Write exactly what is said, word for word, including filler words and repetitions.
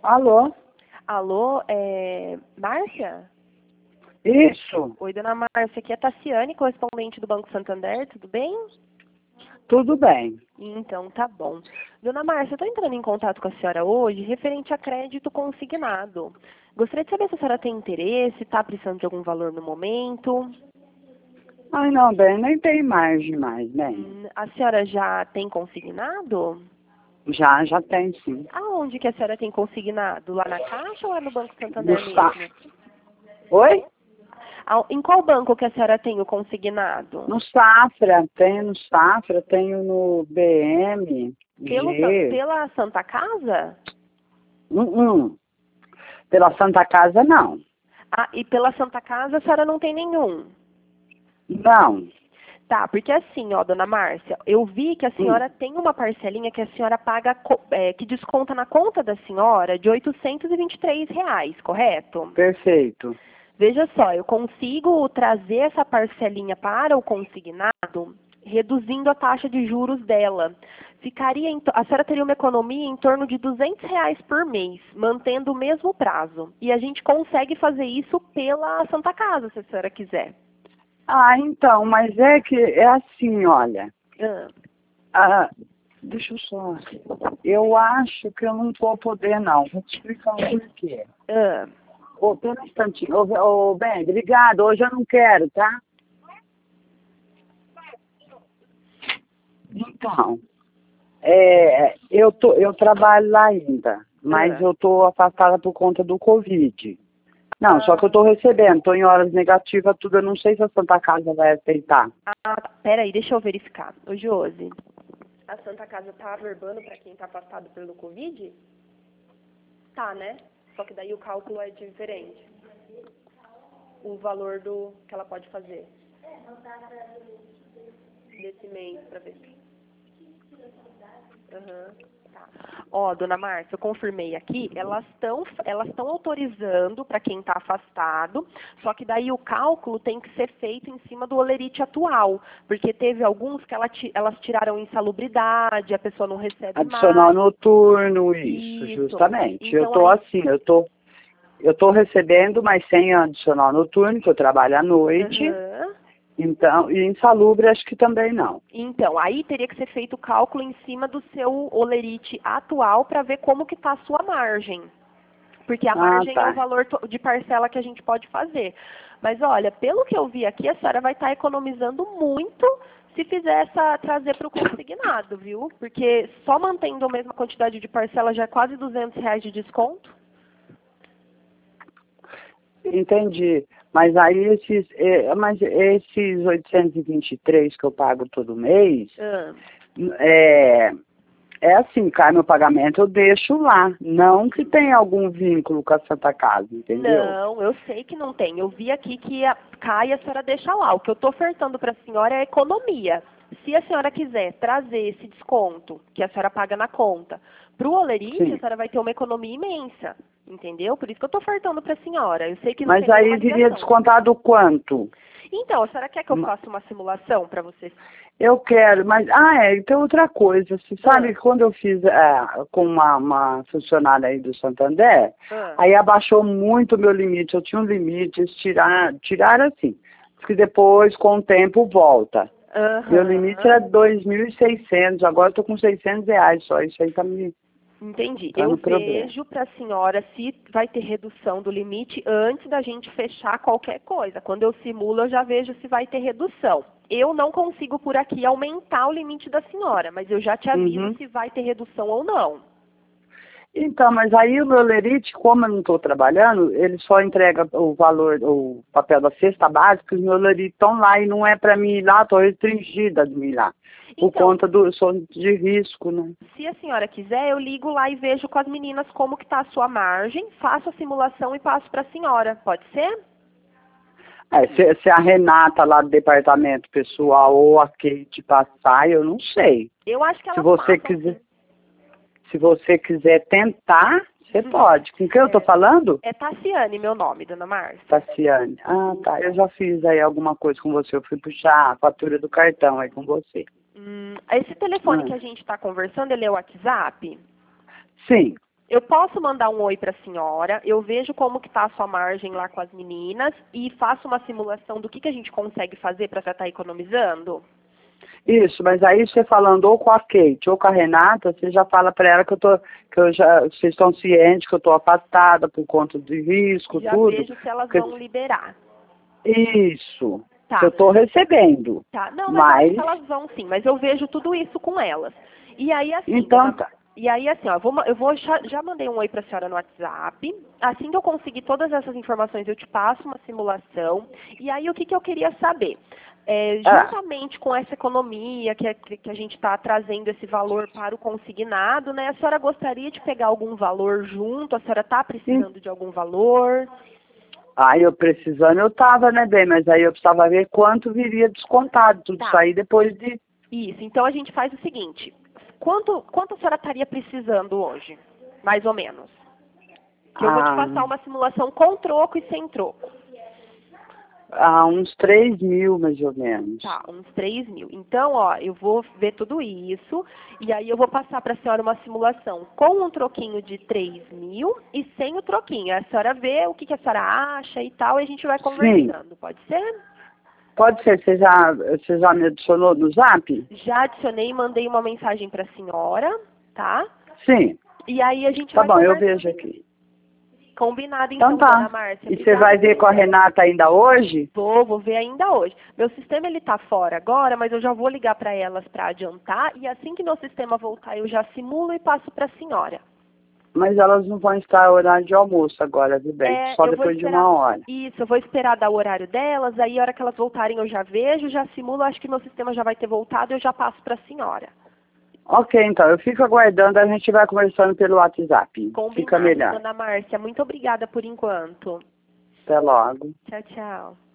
Alô? Alô, é... Márcia? Isso, Oi, dona Márcia, aqui é a Tassiane, correspondente do Banco Santander, tudo bem? tudo bem. Então, tá bom. Dona Márcia, eu estou entrando em contato com a senhora hoje referente a crédito consignado. Gostaria de saber se a senhora tem interesse, está precisando de algum valor no momento. Ai, não, bem, nem tem mais demais, né? Hum, A senhora já tem consignado? Já, já tem sim. Aonde que a senhora tem consignado? Lá na Caixa ou lá no Banco No Santander Sa... mesmo? Oi? Ah, Em qual banco que a senhora tem o consignado? No Safra, tenho no Safra, tenho no B M, Pelo, San- G. pela Santa Casa? Hum, hum. Pela Santa Casa, não. Ah, e pela Santa Casa a senhora não tem nenhum? Não. Tá, porque assim, ó, dona Márcia, eu vi que a Hum, senhora tem uma parcelinha que a senhora paga, co- é, que desconta na conta da senhora de oitocentos e vinte e três reais, correto? perfeito. Veja só, eu consigo trazer essa parcelinha para o consignado, reduzindo a taxa de juros dela. Ficaria, em to- a senhora teria uma economia em torno de duzentos reais por mês, mantendo o mesmo prazo. E a gente consegue fazer isso pela Santa Casa, se a senhora quiser. Ah, então, mas é que é assim, olha. Ah, Ah, deixa eu só. Eu acho que eu não vou poder, não. Vou te explicar o porquê. ah. Ô, pera um instantinho. Ô, ô, bem, obrigado. Hoje eu não quero, tá? Então, é, eu, tô, eu trabalho lá ainda, mas Ah, eu tô afastada por conta do Covid. Não, só que eu ah, tô recebendo, tô em horas negativas, tudo. Eu não sei se a Santa Casa vai aceitar. ah, tá. Peraí, deixa eu verificar. Ô, Josi, a Santa Casa tá averbando para quem tá afastado pelo Covid? Tá, né? Só que daí o cálculo é diferente. O valor do que ela pode fazer desse mês, para ver. Aham, tá. Ó, dona Márcia, eu confirmei aqui, elas estão elas estão autorizando para quem está afastado, só que daí o cálculo tem que ser feito em cima do holerite atual, porque teve alguns que ela ti- elas tiraram insalubridade, a pessoa não recebe Adicional mais. noturno, isso, Isso. justamente. Eu Então tô aí. assim, eu tô, eu tô recebendo, mas sem adicional noturno, que eu trabalho à noite. Aham. Então, e insalubre acho que também não. Então, aí teria que ser feito o cálculo em cima do seu holerite atual para ver como que está a sua margem. Porque a Ah, margem é o tá. valor to- de parcela que a gente pode fazer. Mas olha, pelo que eu vi aqui, a senhora vai estar economizando muito se fizer essa, trazer para o consignado, viu? Porque só mantendo a mesma quantidade de parcela já é quase duzentos reais de desconto. Entendi. Mas aí esses, é, mas esses oitocentos e vinte e três que eu pago todo mês, Ah. é, é assim, cai meu pagamento, eu deixo lá. Não que tenha algum vínculo com a Santa Casa, entendeu? Não, eu sei que não tem. Eu vi aqui que a, cai e a senhora deixa lá. O que eu estou ofertando para a senhora é economia. Se a senhora quiser trazer esse desconto que a senhora paga na conta para o Olerite, a Sim. senhora vai ter uma economia imensa. Entendeu? Por isso que eu estou ofertando para a senhora. Eu sei que não Mas tem nenhuma aí viria ligação. descontado quanto? Então, a senhora quer que eu faça uma simulação para você? Eu quero, mas, ah, é, então outra coisa, você sabe Ah, que quando eu fiz é, com uma, uma funcionária aí do Santander, ah, aí abaixou muito o meu limite, eu tinha um limite, eles tiraram, tiraram assim, que depois, com o tempo, volta. Meu limite era aham. dois mil e seiscentos, agora eu tô com seiscentos reais só, isso aí tá me Entendi. tá Eu no problema. vejo para a senhora se vai ter redução do limite antes da gente fechar qualquer coisa. Quando eu simulo, eu já vejo se vai ter redução. Eu não consigo por aqui aumentar o limite da senhora, mas eu já te aviso Uhum. se vai ter redução ou não. Então, mas aí o meu lerite, como eu não estou trabalhando, ele só entrega o valor, o papel da cesta básica, os meus lerites estão lá e não é para mim ir lá, estou restringida de me ir lá. Por Então, conta do, sou de risco, né? se a senhora quiser, eu ligo lá e vejo com as meninas como que está a sua margem, faço a simulação e passo para a senhora. Pode ser? É, se, se a Renata lá do departamento pessoal ou a Kate passar, eu não sei. Eu acho que Se elas você passam quiser, sim. se você quiser tentar, você pode. Com quem eu estou É, falando? é Tassiane meu nome, dona Márcia. Tassiane. Ah, tá. Eu já fiz aí alguma coisa com você. Eu fui puxar a fatura do cartão aí com você. Hum, esse telefone Ah, que a gente está conversando, ele é o WhatsApp? sim. Eu posso mandar um oi para a senhora, eu vejo como que está a sua margem lá com as meninas e faço uma simulação do que, que a gente consegue fazer para já estar economizando? Isso, mas aí você falando ou com a Kate ou com a Renata, você já fala para ela que eu tô, que eu já, vocês estão cientes que eu estou afastada por conta de risco, Já tudo. vejo se elas porque... vão liberar. Isso, Tá. que eu estou recebendo. Tá, não, mas, mas... eu acho que elas vão sim, mas eu vejo tudo isso com elas. E aí assim, Então dona... tá. E aí, assim, ó, eu vou, eu vou já, já mandei um oi para a senhora no WhatsApp. Assim que eu conseguir todas essas informações, eu te passo uma simulação. E aí, o que, que eu queria saber? É, juntamente ah. com essa economia que, é, que a gente está trazendo esse valor para o consignado, né? A senhora gostaria de pegar algum valor junto? A senhora está precisando Sim. de algum valor? Aí eu precisando, eu estava, né, bem? Mas aí eu precisava ver quanto viria descontado. Tudo tá. isso aí depois de... Isso, então a gente faz o seguinte... Quanto, quanto a senhora estaria precisando hoje, mais ou menos? Que eu ah, vou te passar uma simulação com troco e sem troco. Ah, uns três mil, mais ou menos. Tá, uns três mil. Então, ó, eu vou ver tudo isso e aí eu vou passar para a senhora uma simulação com um troquinho de três mil e sem o troquinho. A senhora vê o que, que a senhora acha e tal e a gente vai conversando. Sim. Pode ser? Pode ser, você já, você já me adicionou no Zap? Já adicionei e mandei uma mensagem para a senhora, tá? Sim. E aí a gente tá vai bom, eu vejo aqui. Combinado então, então tá. dona Márcia. E você vai ver com a Renata ainda hoje? Vou, vou ver ainda hoje. Meu sistema ele tá fora agora, mas eu já vou ligar para elas para adiantar e assim que meu sistema voltar eu já simulo e passo para a senhora. Mas elas não vão estar no horário de almoço agora, viu bem? É, Só depois esperar, de uma hora. Isso, eu vou esperar dar o horário delas, aí a hora que elas voltarem eu já vejo, já simulo, acho que meu sistema já vai ter voltado e eu já passo para a senhora. Ok, então, eu fico aguardando, a gente vai conversando pelo WhatsApp. Combinado, Fica melhor. dona Márcia. Muito obrigada por enquanto. Até logo. Tchau, tchau.